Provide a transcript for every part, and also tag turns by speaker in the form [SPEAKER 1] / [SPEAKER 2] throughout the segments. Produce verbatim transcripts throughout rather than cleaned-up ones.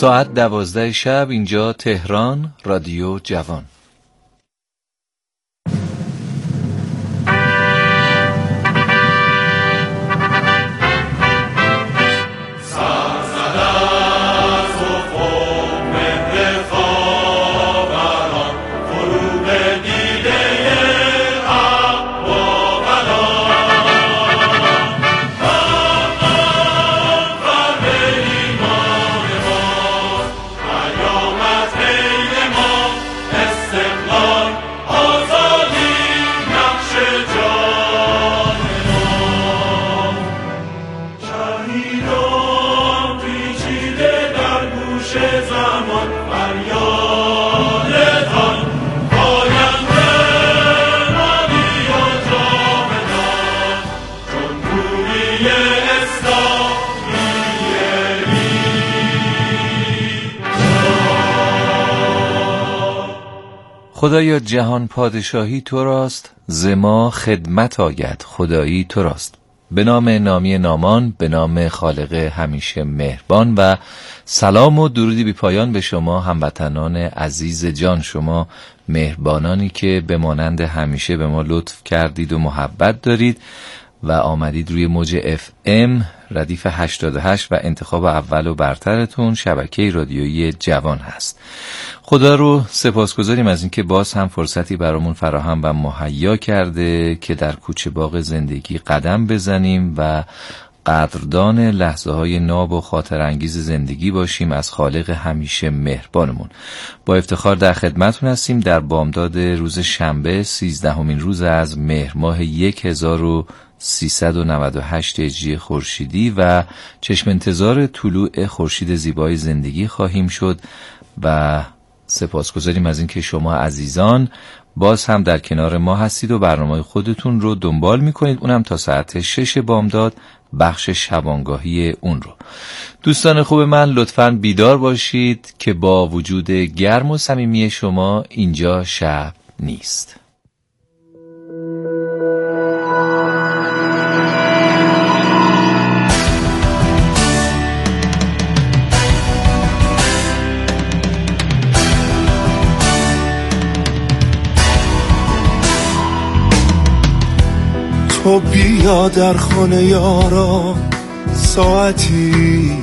[SPEAKER 1] ساعت دوازده شب، اینجا تهران، رادیو جوان. خدایا جهان پادشاهی تو راست، ز ما خدمت آید خدایی تو راست. به نام نامی نامان، به نام خالق همیشه مهربان، و سلام و درودی بی پایان به شما هموطنان عزیز جان، شما مهربانانی که به مانند همیشه به ما لطف کردید و محبت دارید و آمدید روی موج اف ام ردیف هشتاد و هشت و انتخاب اول و برترتون شبکه رادیویی جوان هست. خدا رو سپاسگزاریم از اینکه باز هم فرصتی برامون فراهم و مهیا کرده که در کوچه باغ زندگی قدم بزنیم و قدردان لحظه های ناب و خاطر انگیز زندگی باشیم از خالق همیشه مهربانمون. با افتخار در خدمتون هستیم در بامداد روز شنبه سیزدهمین روز از مهر ماه یک هزار و سیصد و نود و هشت هجری خورشیدی و چشم انتظار طلوع خورشید زیبای زندگی خواهیم شد و سپاسگزاریم از اینکه شما عزیزان باز هم در کنار ما هستید و برنامه خودتون رو دنبال میکنید، اونم تا ساعت شش بامداد، بخش شبانگاهی اون رو. دوستان خوب من، لطفاً بیدار باشید که با وجود گرم و صمیمی شما اینجا شب نیست.
[SPEAKER 2] تو بیا در خانه یارا ساعتی،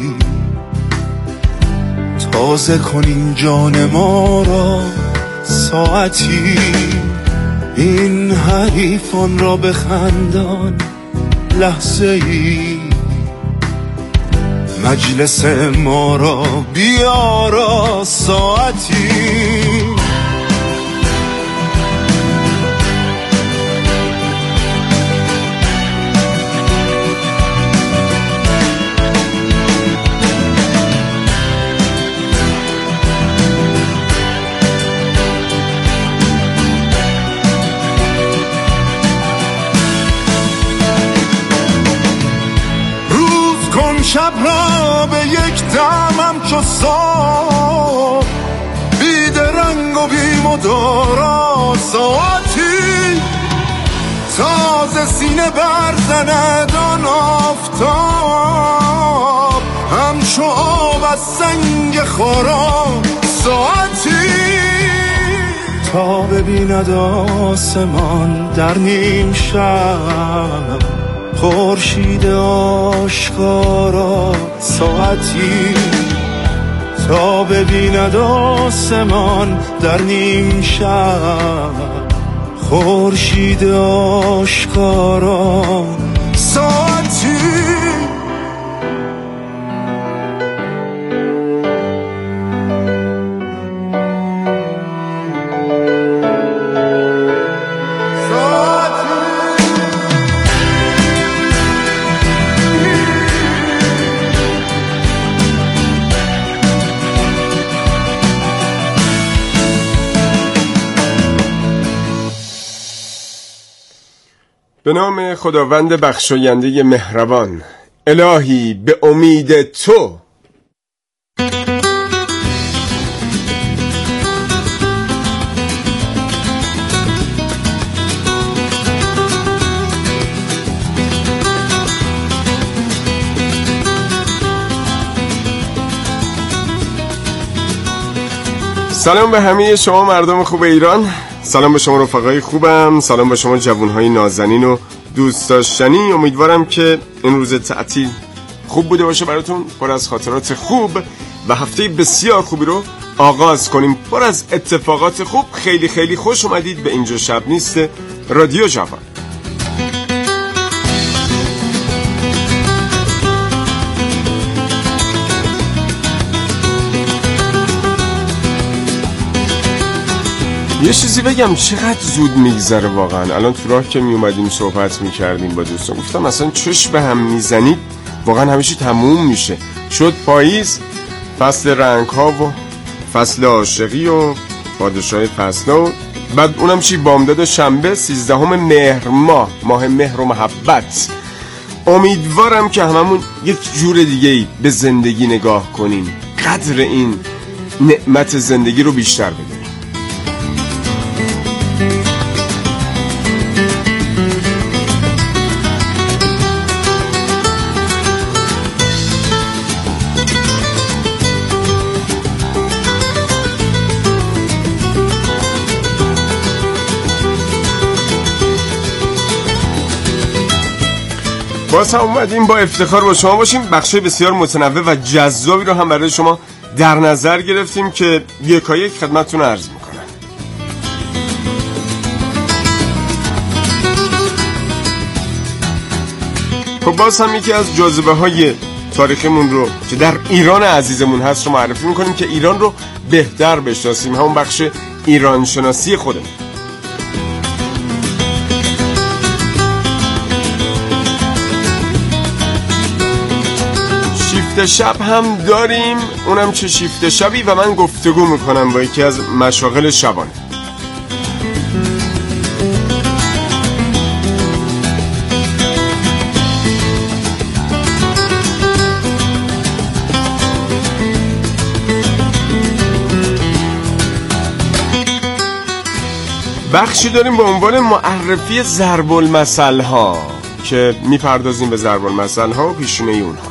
[SPEAKER 2] تازه کنین جان ما را ساعتی، این حریفان را بخندان لحظه ای، مجلس ما را بیارا ساعتی. شب را به یک دم همچو صبح، بی درنگ و بی مدارا ساعتی، تازه سینه برزند آن آفتاب، همچو آب از سنگ خارا ساعتی، تا ببیند آسمان در نیم شب خورشید آشکارا ساعتی، تا ببیند آسمان در نیم شب خورشید آشکارا ساعتی.
[SPEAKER 3] به نام خداوند بخشاینده مهربان. الهی به امید تو. سلام به همه شما مردم خوب ایران، سلام به شما رفقای خوبم، سلام به شما جوانهای نازنین و دوست داشتنی. امیدوارم که این روز تعطیل خوب بوده باشه براتون، پر از خاطرات خوب و هفته بسیار خوبی رو آغاز کنیم پر از اتفاقات خوب. خیلی خیلی خوش اومدید به اینجا شب نیست رادیو جوان. یه چیزی بگم، چقدر زود میگذره واقعا. الان تو راه که میومدیم صحبت میکردیم با دوستان، گفتم اصلا چش به هم میزنید واقعا همیشه تموم میشه. شد پاییز، فصل رنگ ها و فصل عاشقی و پادشاه فصل ها، بعد اونم چی بامداد شنبه سیزدهم مهر ماه، ماه مهر و محبت. امیدوارم که هممون یک جور دیگه ای به زندگی نگاه کنیم، قدر این نعمت زندگی رو بیشتر بدیم. باز هم اومدیم با افتخار با شما باشیم. بخشای بسیار متنوع و جذابی رو هم برای شما در نظر گرفتیم که یکایک خدمتتون عرض میکنم. خب باز هم یکی از جاذبه های تاریخمون رو که در ایران عزیزمون هست رو معرفی میکنیم که ایران رو بهتر بشناسیم، همون بخش ایران شناسی خودمون. شیفت شب هم داریم، اونم چه شیفت شبی، و من گفتگو میکنم با یکی از مشاغل شبانه. بخشی داریم به عنوان معرفی ضرب المثل ها که میپردازیم به ضرب المثل ها و پیشونه اونها.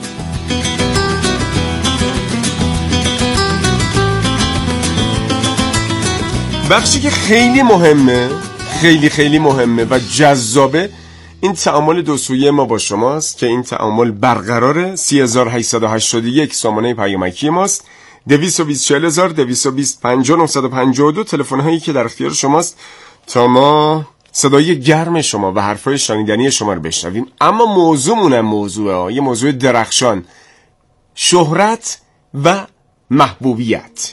[SPEAKER 3] بخشی که خیلی مهمه، خیلی خیلی مهمه و جذابه، این تعامل دو سویه ما با شماست که این تعامل برقراره. سی هزار و هشتصد و هشتاد و یک سامانه پیامکی ماست، دویست و بیست چهل هزار دویست و بیست پنجاه نهصد و پنجاه و دو تلفن هایی که در اختیار شماست تا ما صدای گرم شما و حرفای شنیدنی شما رو بشنویم. اما موضوعمونم موضوعه، یه موضوع درخشان، شهرت و محبوبیت.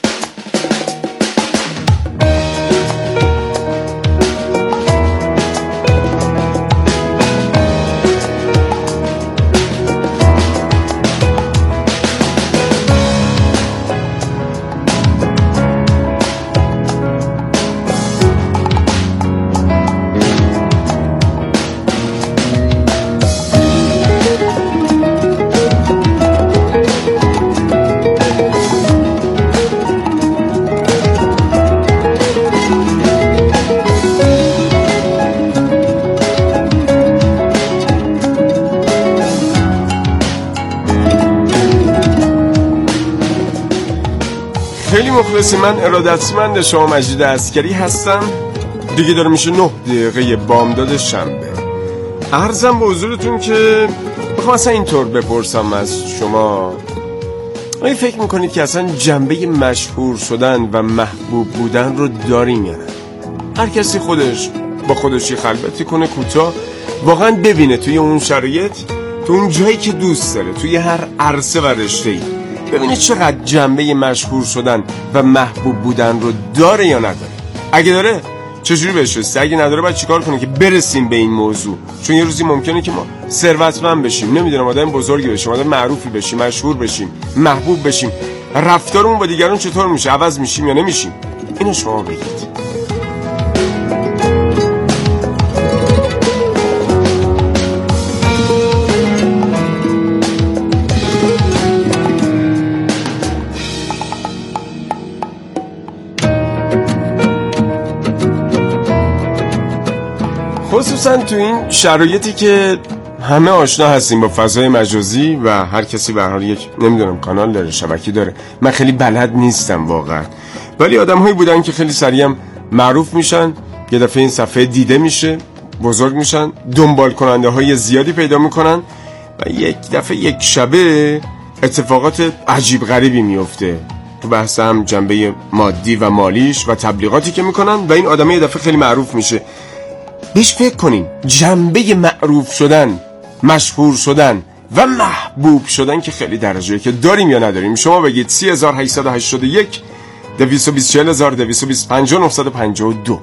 [SPEAKER 3] خیلی مخلصی، من ارادتمند شما مجید عسکری هستم. دیگه داره میشه نه دقیقه بامداد شنبه. عرضم به حضورتون که بخوام اصلا اینطور بپرسم از شما، آیا فکر میکنید که اصلا جنبه مشهور شدن و محبوب بودن رو داریم یا نه؟ هر کسی خودش با خودش یه خلوتی کنه کوتاه، واقعا ببینه توی اون شرایط، تو اون جایی که دوست داره، توی هر عرصه و رشته‌ای، ببینید چقدر جنبه مشهور شدن و محبوب بودن رو داره یا نداره. اگه داره چجوری بهش رسید، اگه نداره باید چیکار کنه که برسیم به این موضوع. چون یه روزی ممکنه که ما ثروتمند بشیم، نمیدونم آدم بزرگی بشیم، آدم معروفی بشیم، مشهور بشیم، محبوب بشیم، رفتارمون با دیگران چطور میشه، عوض میشیم یا نمیشیم؟ اینو شما بگید. خصوصا تو این شرایطی که همه آشنا هستیم با فضای مجازی و هر کسی به هر حال یک نمیدونم کانال داره، شبکه داره. من خیلی بلد نیستم واقعا، ولی آدم‌هایی بودن که خیلی سریع معروف میشن، یه دفعه این صفحه دیده میشه، بزرگ میشن، دنبال کننده های زیادی پیدا میکنن و یک دفعه یک شبه اتفاقات عجیب غریبی میفته تو بحث هم جنبه مادی و مالیش و تبلیغاتی که میکنن و این آدمه یه دفعه خیلی معروف میشه. بهش فکر کنین، جنبه معروف شدن، مشهور شدن و محبوب شدن که خیلی درجه‌ای که داریم یا نداریم. شما بگید سی هزار و هشتصد و هشتاد و یک دویست و بیست و چهل هزار دویست و بیست پنجاه نهصد و پنجاه و دو.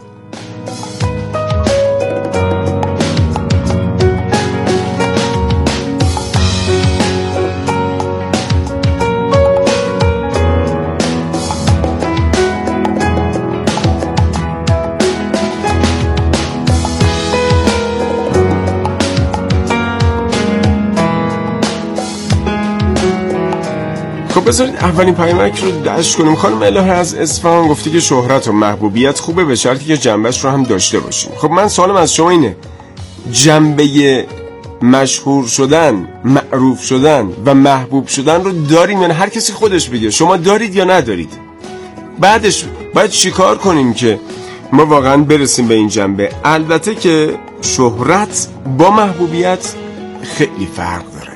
[SPEAKER 3] خب بذارید اولین پیامک رو دشت کنیم. خانم الهه از اصفهان گفتی که شهرت و محبوبیت خوبه به شرطی که جنبهش رو هم داشته باشیم. خب من سوالم از شما اینه، جنبه مشهور شدن، معروف شدن و محبوب شدن رو داریم یا نه؟ هر کسی خودش بگه شما دارید یا ندارید. بعدش باید چیکار کنیم که ما واقعا برسیم به این جنبه؟ البته که شهرت با محبوبیت خیلی فرق داره.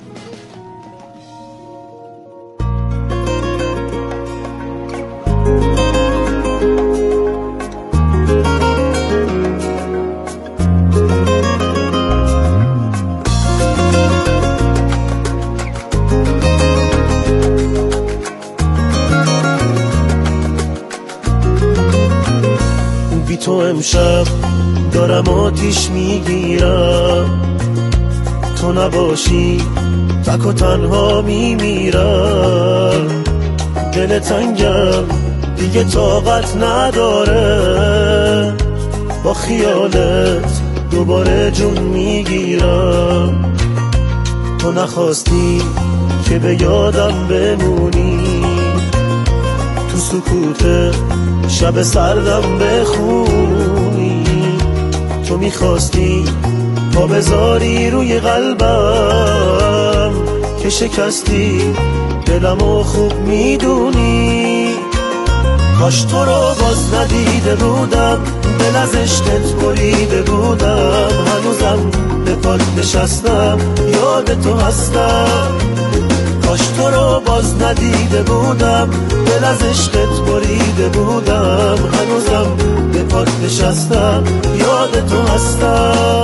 [SPEAKER 4] تو امشب دارم آتیش میگیرم، تو نباشی تک و تنها میمیرم، دل تنگم دیگه طاقت نداره، با خیالت دوباره جون میگیرم، تو نخواستی که به یادم بمونی، تو سکوت شب سردم بخونی، تو میخواستی پا بذاری روی قلبم که شکستی دلمو خوب میدونی، کاش تو رو باز ندیده بودم، دل از عشقت بریده بودم، هنوزم به پات نشستم یاد تو هستم، کاش تو رو باز ندیده بودم، دل از عشقت بریده بودم، هنوزم به پات نشستم یاد تو هستم.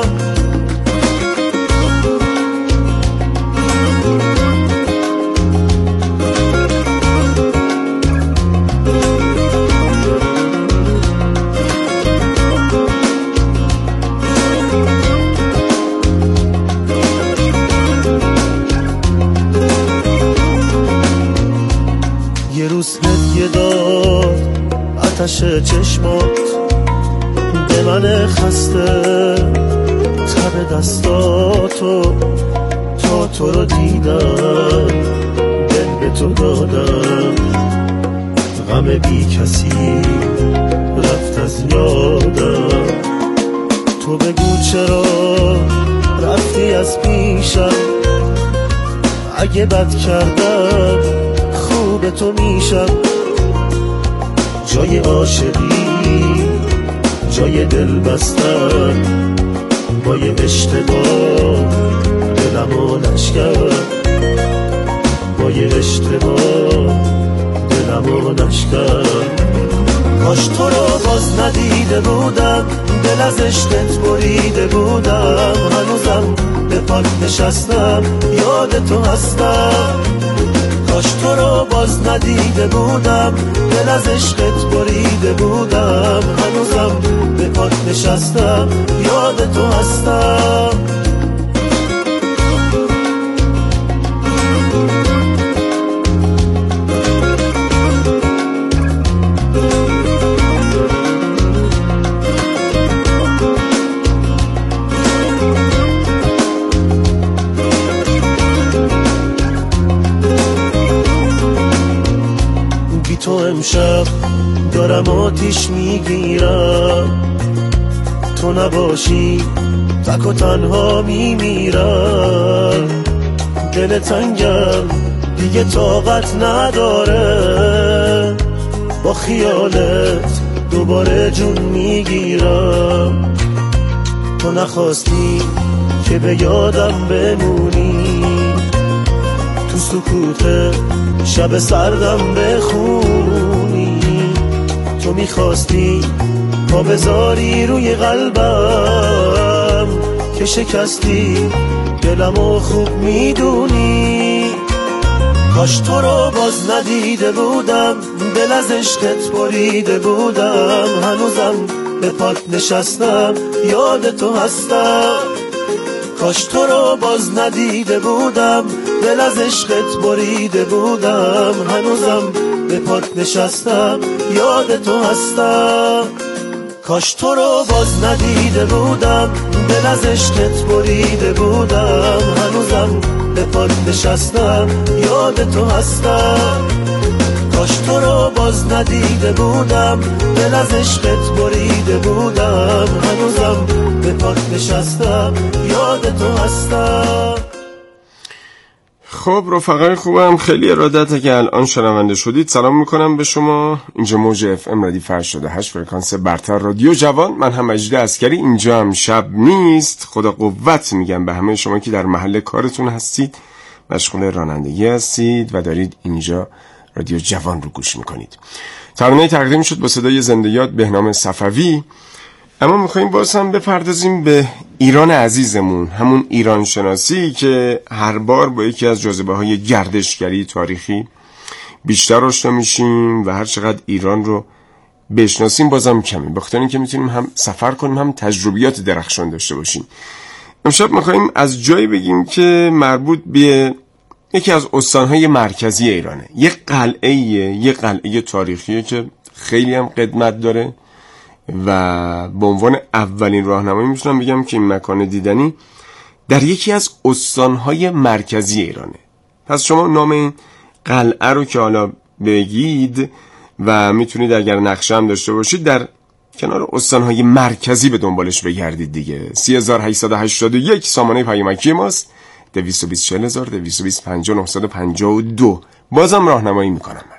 [SPEAKER 4] یه روز هدیه داد آتش چشمات به من خسته، تب دستاتو تا تو رو دیدم، دل به تو دادم، غم بی کسی رفت از یادم، تو بگو چرا رفتی از پیشم، اگه بد کردم خوب تو میشم، جای عاشقی جای دل بستن، با یه اشتباه دلمو نشکن، با یه اشتباه دلمو نشکن، کاش تو رو باز ندیده بودم، دل از عشقت بریده بودم، هنوزم به پات نشستم یاد تو هستم، کاش تو رو باز ندیده بودم، دل از عشقت بریده بودم، هنوزم به پات نشستم یاد تو هستم. تو امشب دارم آتیش میگیرم، تو نباشی تک و تنها میمیرم. دل تنگم دیگه طاقت نداره، با خیالت دوباره جون میگیرم. تو نخواستی که به یادم بمونی، تو سکوت شب سردم بخونی. تو میخواستی پا بذاری روی قلبم که شکستی دلمو خوب میدونی. کاش تو رو باز ندیده بودم، دل از عشقت بریده بودم. هنوزم به پات نشستم یاد تو هستم. کاش تو رو باز ندیده بودم، دل از عشقت بریده بودم. هنوزم به پات نشستم یاد تو هستم. کاش تو رو باز ندیده بودم، دل از عشقت بریده بودم. هنوزم به پات نشستم یاد تو هستم. کاش تو رو باز ندیده بودم، دل از عشقت بریده بودم. هنوزم به پات نشستم یاد تو هستم.
[SPEAKER 3] خب رفقای خوبم، خیلی ارادت که الان شنونده شدید. سلام میکنم به شما. اینجا موج اف ام ردیف هشتاد و هشت فرکانس برتر رادیو جوان. من هم مجید عسکری، اینجا هم شب نیست. خدا قوت میگم به همه شما که در محل کارتون هستید، مشغول رانندگی هستید و دارید اینجا رادیو جوان رو گوش میکنید. ترانه تقدیم شد با صدای زنده یاد بهنام صفوی. اما میخواییم باز هم بپردازیم به ایران عزیزمون، همون ایران شناسی که هر بار با یکی از جاذبه های گردشگری تاریخی بیشتر آشنا میشیم و هر چقدر ایران رو بشناسیم بازم کمی، بخاطر اینکه میتونیم هم سفر کنیم هم تجربیات درخشان داشته باشیم. امشب میخواییم از جایی بگیم که مربوط به یکی از استانهای مرکزی ایرانه. یک قلعه یک قلعه تاریخیه که خیلی هم قدمت داره و به عنوان اولین راهنمایی میتونم بگم که این مکان دیدنی در یکی از استانهای مرکزی ایرانه. پس شما نام این قلعه رو که حالا بگید و میتونید اگر نقشه هم داشته باشید در کنار استانهای مرکزی به دنبالش بگردید دیگه. سه هزار و هشتصد و هشتاد و یک سامانه پیامکی ماست، دویست و بیست چهل هزار دویست و بیست پنجاه نهصد و پنجاه و دو. بازم راهنمایی میکنم من.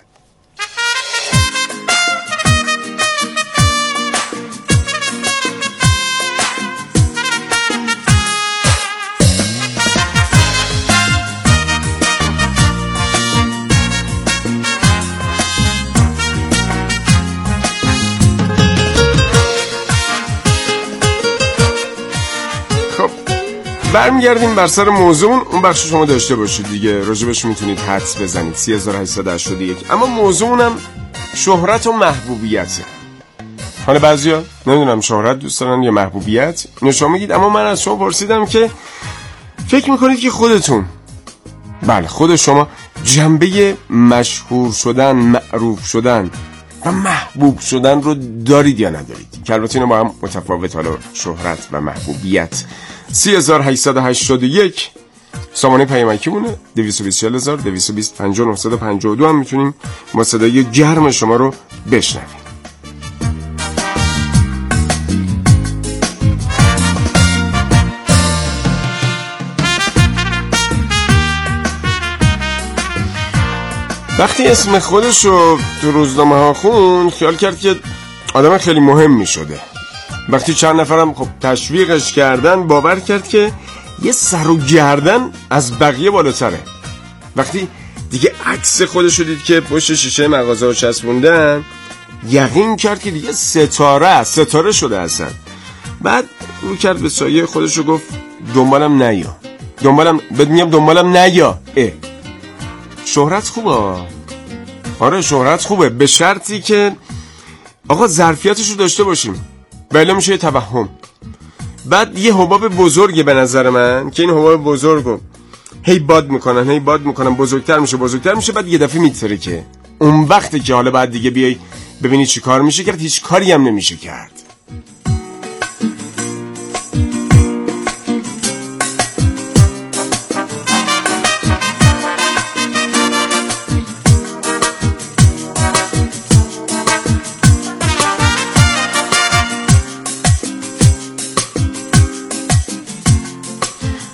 [SPEAKER 3] برمیگردیم بر سر موضوعمون. اون بخش شما داشته باشید دیگه، راجبش میتونید حدس بزنید. سه هزار و هشتصد و هشتاد و یک. اما موضوعمونم شهرت و محبوبیته. حالا بعضیا نمیدونم شهرت دوست دارن یا محبوبیت، اینو شما میگید. اما من از شما پرسیدم که فکر میکنید که خودتون، بله خود شما، جنبه مشهور شدن، معروف شدن و محبوب شدن رو دارید یا ندارید؟ که البته اینا با هم متفاوت، حالا شهرت و محبوبیت. سه هزار و هشتصد و هشتاد و یک سامانه پیامکی مونه، دویست و بیست چهل هزار دویست و بیست پنجاه نهصد و پنجاه و دو هم میتونیم با صدای گرم شما رو بشنویم. وقتی اسم خودش رو تو روزنامه ها خون، خیال کرد که آدم خیلی مهمی شده. وقتی چند نفرم خب تشویقش کردن، باور کرد که یه سر و گردن از بقیه بالاتره. وقتی دیگه عکس خودش رو دید که پشت شیشه مغازه ها چسبوندن، یقین کرد که دیگه ستاره ستاره شده اصلا. بعد رو کرد به سایه خودش رو گفت دنبالم نیا، دنبالم بد میگم دنبالم نیا. اه شهرت خوبه، آره شهرت خوبه، به شرطی که آقا ظرفیتش رو داشته باشیم، بله میشه یه توهم. بعد یه حباب بزرگه به نظر من که این حباب بزرگو هی باد میکنن هی باد میکنن بزرگتر میشه بزرگتر میشه، بعد یه دفعه میتره که اون وقتی که حالا بعد دیگه بیای ببینی چی کار میشه کرد، هیچ کاری هم نمیشه کرد.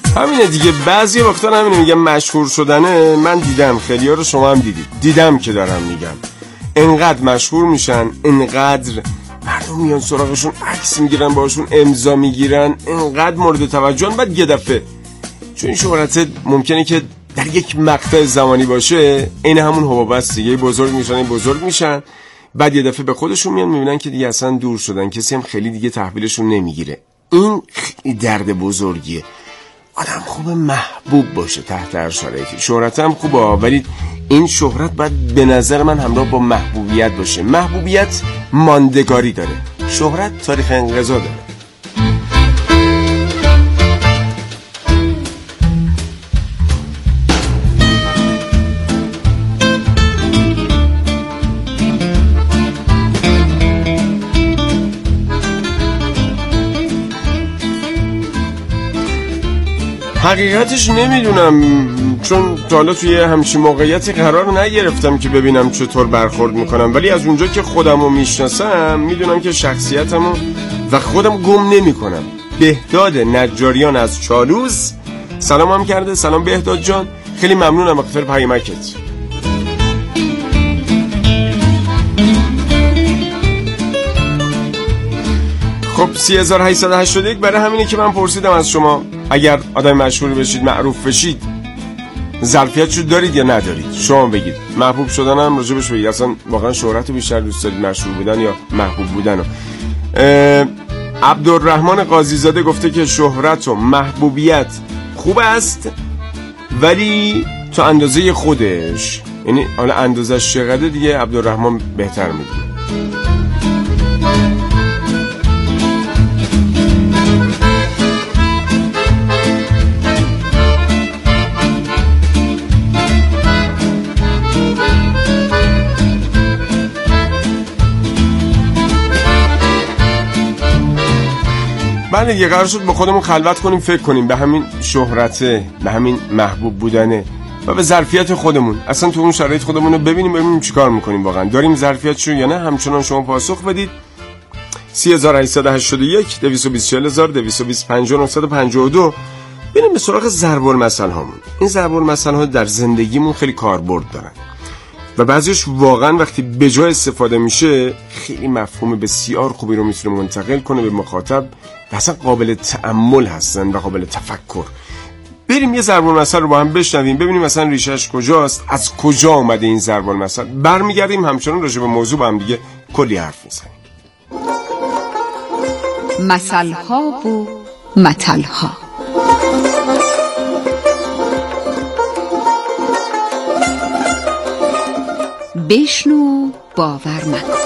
[SPEAKER 3] همینه دیگه. بعضی وقتا همینه میگم مشهور شدنه. من دیدم، خیلی‌ها رو شما هم دیدید، دیدم که دارم میگم انقدر مشهور میشن، انقدر مردم میان سراغشون، عکس میگیرن، باشون امضا میگیرن، انقدر مورد توجهن، بعد یه دفعه چون این شهرت ممکنه که در یک مقطع زمانی باشه، این همون حباب است دیگه، بزرگ میشن بزرگ میشن بعد یه دفعه به خودشون میان میبینن که دیگه اصلا دور شدن، کسی هم خیلی دیگه تحویلشون نمیگیره. این خیلی درد بزرگیه. آدم خوب محبوب باشه تحت هر شرایطی. شهرت هم خوبه، ولی این شهرت باید به نظر من همراه با محبوبیت باشه. محبوبیت ماندگاری داره، شهرت تاریخ انقضا داره. حقیقتش نمیدونم، چون تا حالا توی همچین موقعیتی قرار نگرفتم که ببینم چطور برخورد میکنم، ولی از اونجا که خودمو میشناسم میدونم که شخصیتمو و خودم گم نمی کنم. بهداد نجاریان از چالوس سلام هم کرده. سلام بهداد جان، خیلی ممنونم به خاطر پیامکت. خب سی هزار و هشتصد و هشتاد و یک برای همینه که من پرسیدم از شما اگر آدم مشهور بشید، معروف بشید، ظرفیتشو دارید یا ندارید؟ شما بگید. محبوب شدن هم راجبش بگید، اصلا واقعا شهرت رو بیشتر دوست دارید، مشهور بودن یا محبوب بودن؟ عبدالرحمن قاضی زاده گفته که شهرت و محبوبیت خوب است ولی تو اندازه خودش، یعنی حالا اندازش چقدر دیگه عبدالرحمن بهتر میدونه. بله دیگه، قرار شد با خودمون خلوت کنیم، فکر کنیم به همین شهرته، به همین محبوب بودنه و به ظرفیت خودمون. اصلا تو اون شرایط خودمون رو ببینیم، ببینیم چیکار میکنیم، واقعا داریم ظرفیتشو یا نه. همچنان شما پاسخ بدید. سی هزار و هشتصد و هشتاد و یک دویست و بیست و چهل هزار دویست و بیست پنجاه و نه صد و پنجاه و دو. بریم به سراغ ضرب المثل هامون. این ضرب المثل ها در زندگیمون خیلی کاربرد دارن و بعضیش واقعا وقتی به جای استفاده میشه خیلی مفهوم بسیار خوبی رو میتونه منتقل کنه به مخاطب و اصلا قابل تأمل هستن و قابل تفکر. بریم یه ضرب المثل رو با هم بشنویم، ببینیم مثلا ریشش کجاست، از کجا اومده این ضرب المثل. برمیگردیم همچنان راجع به موضوع با هم دیگه کلی حرف میزنیم.
[SPEAKER 5] مثل ها و متل ها. بشنو باور مکن.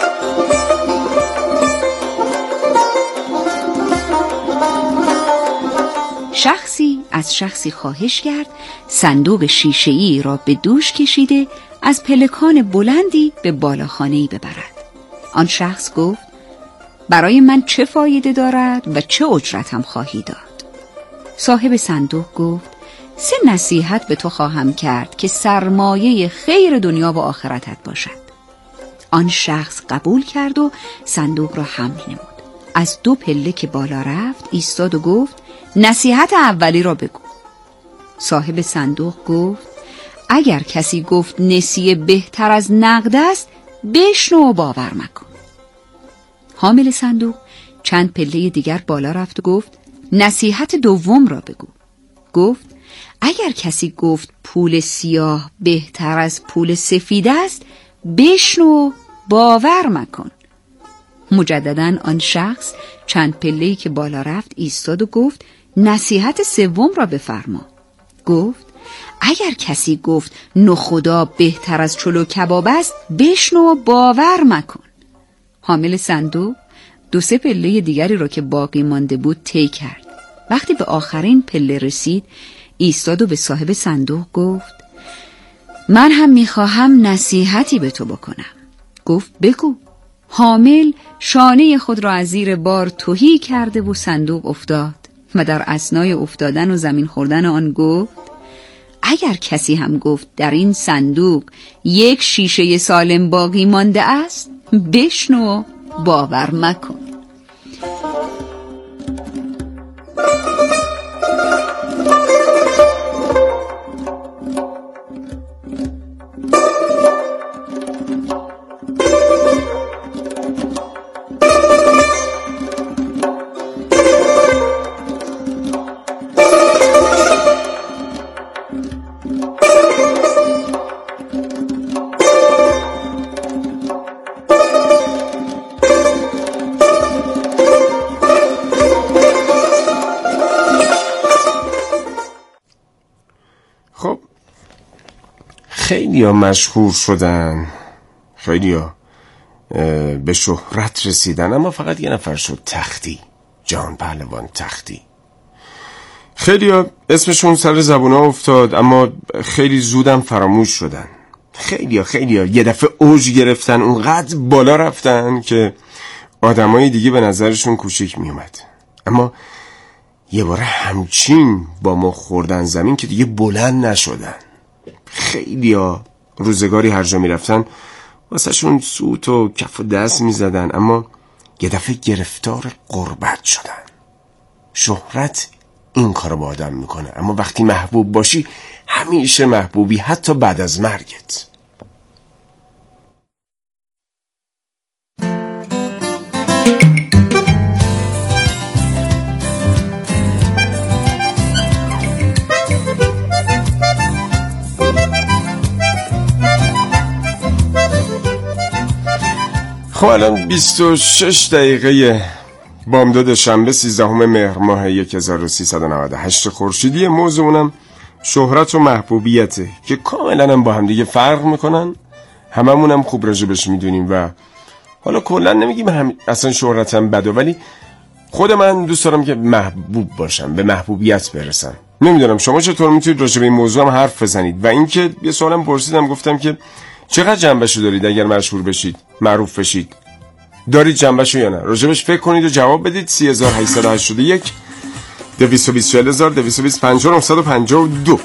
[SPEAKER 5] شخصی از شخصی خواهش کرد صندوق شیشه‌ای را به دوش کشیده از پلکان بلندی به بالاخانه‌ای ببرد. آن شخص گفت برای من چه فایده دارد و چه اجرتم خواهی داد؟ صاحب صندوق گفت سه نصیحت به تو خواهم کرد که سرمایه خیر دنیا و آخرتت باشد. آن شخص قبول کرد و صندوق را حمل نمود. از دو پله که بالا رفت ایستاد و گفت نصیحت اولی را بگو. صاحب صندوق گفت اگر کسی گفت نسیه بهتر از نقد است بشنو و باور مکن. حامل صندوق چند پله دیگر بالا رفت و گفت نصیحت دوم را بگو. گفت اگر کسی گفت پول سیاه بهتر از پول سفید است بشنو باور مکن. مجدداً آن شخص چند پله‌ای که بالا رفت ایستاد و گفت نصیحت سوم را بفرما. گفت اگر کسی گفت نخودا بهتر از چلو کباب است بشنو باور مکن. حامل صندوق دو سه پله دیگری را که باقی مانده بود طی کرد. وقتی به آخرین پله رسید ایستاد و به صاحب صندوق گفت من هم میخواهم نصیحتی به تو بکنم. گفت بگو. حامل شانه خود را از زیر بار تهی کرده و صندوق افتاد و در اثنای افتادن و زمین خوردن آن گفت اگر کسی هم گفت در این صندوق یک شیشه سالم باقی مانده است بشنو باور مکن.
[SPEAKER 3] خیلی ها مشهور شدن، خیلی ها به شهرت رسیدن، اما فقط یه نفر شد، تختی، جهان پهلوان تختی. خیلی ها اسمشون سر زبونا افتاد اما خیلی زودم فراموش شدن. خیلی ها خیلی ها یه دفعه اوج گرفتن، اونقدر بالا رفتن که آدمای دیگه به نظرشون کوچیک می اومد، اما یه باره همچین با ما خوردن زمین که دیگه بلند نشدن. خیلی ها روزگاری هر جا می رفتن واسه شون سوت و کف و دست می زدن، اما یه دفعه گرفتار غربت شدن. شهرت این کارو با آدم میکنه، اما وقتی محبوب باشی همیشه محبوبی، حتی بعد از مرگت. خب الان بیست و شش دقیقه بامداد شنبه سیزدهم مهر ماه هزار و سیصد و نود و هشت خورشیدی. موضوعونم شهرت و محبوبیته که کاملا هم با هم دیگه فرق میکنن، هممون هم خوب راجبش میدونیم و حالا کلا نمیگیم هم اصلا شهرتم بده، ولی خود من دوست دارم که محبوب باشم، به محبوبیت برسم. نمیدونم شما چطور میتونید راجب این موضوع هم حرف بزنید. و اینکه یه سوالم پرسیدم، گفتم که چقدر جنبشو دارید اگر مشهور بشید، معروف بشید؟ دارید جنبشو یا نه؟ راجبش فکر کنید و جواب بدید. سی هزار و هشتصد و هشتاد و یک دویست و بیست چهل هزار دویست و بیست پنجاه نهصد و پنجاه و دو.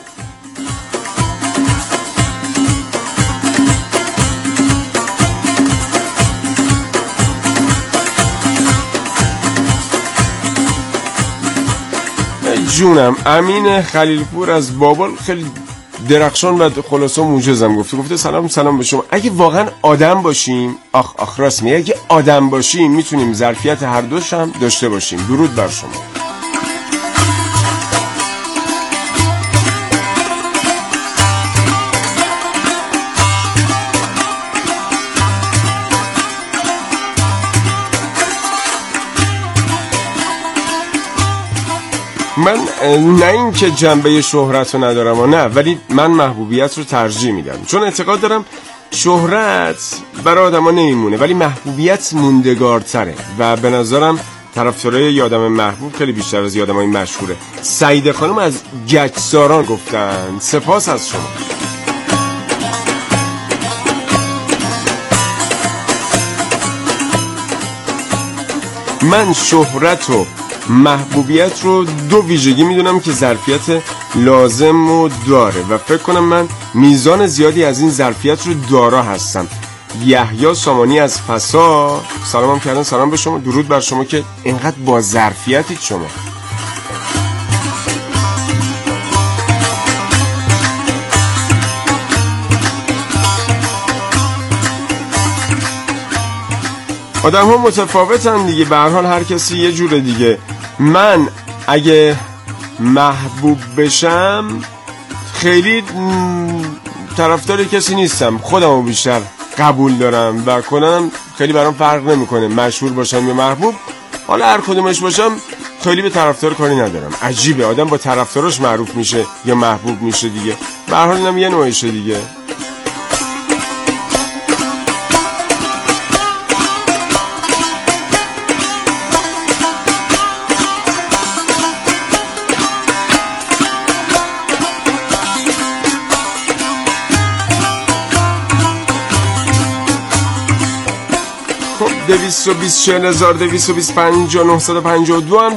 [SPEAKER 3] جونم امین خلیلپور از بابل خیلی درخشان و خلاصه موجزم گفته گفته سلام سلام به شما. اگه واقعا آدم باشیم، آخ آخ راست میگه، اگه آدم باشیم میتونیم ظرفیت هر دوش هم داشته باشیم. درود بر شما. من نه این که جنبه شهرت رو ندارم و نه، ولی من محبوبیت رو ترجیح میدم، چون اعتقاد دارم شهرت برای آدم ها نمیمونه ولی محبوبیت موندگارتره و به نظرم طرفدارای یه آدم محبوب خیلی بیشتر از یه آدمای مشهوره. سعیده خانم از گچساران گفتن سپاس از شما. من شهرت و محبوبیت رو دو ویژگی میدونم که ظرفیت لازم رو داره و فکر کنم من میزان زیادی از این ظرفیت رو دارا هستم. یحیی سامانی از فسا سلام هم کردن. سلام به شما، درود بر شما که اینقدر با ظرفیتید شما. آدم ها متفاوتن دیگه، به هر حال هر کسی یه جوره دیگه. من اگه محبوب بشم خیلی طرفدار کسی نیستم، خودمو بیشتر قبول دارم و کنم خیلی برام فرق نمیکنه مشهور باشم یا محبوب. حالا هر کدومش باشم خیلی به طرفدار کاری ندارم. عجیبه آدم با طرفداراش معروف میشه یا محبوب میشه دیگه، به هر حال اینم یه نوعشه دیگه. دویست و بیست چهل هزار دویست و بیست پنجاه نهصد و پنجاه و دو هم